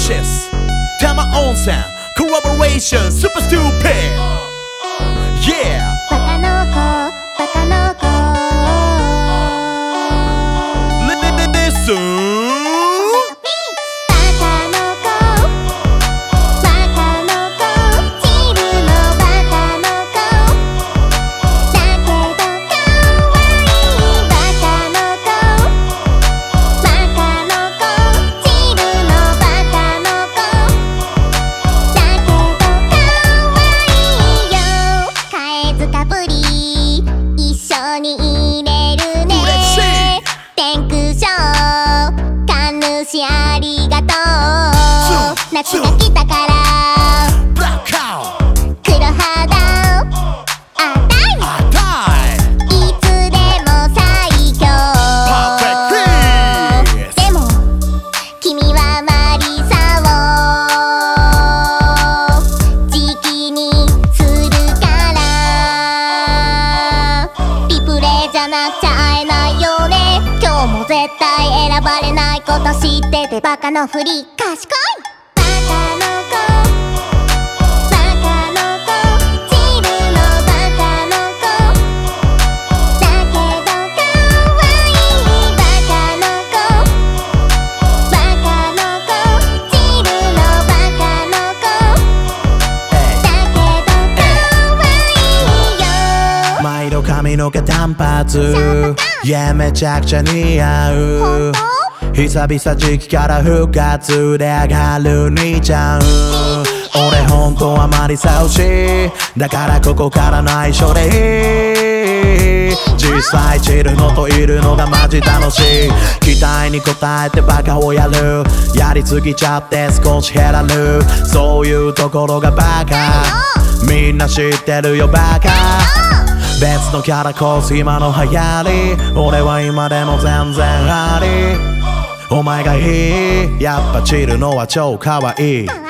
Delicious 多摩温泉 Collaboration Super Stupid Yeah バカの子バカの子 Listen ありがとう夏が来たから黒肌いつでも最強でも君はマリサを時期にするからリプレイじゃなくちゃ会えないよね今日も絶対選ばれないこと知っててバカのふり賢いバカの子バカの子チルのバカの子だけどかわいいバカの子バカの子チルのバカの子だけどかわいいよ毎度髪の毛短髪いやめちゃくちゃ似合う久々時期から復活で上がる兄ちゃん俺ほんとはマリサ推しだからここから内緒で実際チルのといるのがマジ楽しい期待に応えてバカをやるやりすぎちゃって少し減らるそういうところがバカみんな知ってるよバカ別のキャラコース今の流行り俺は今でも全然ありお前がいいやっぱチルのは超可愛い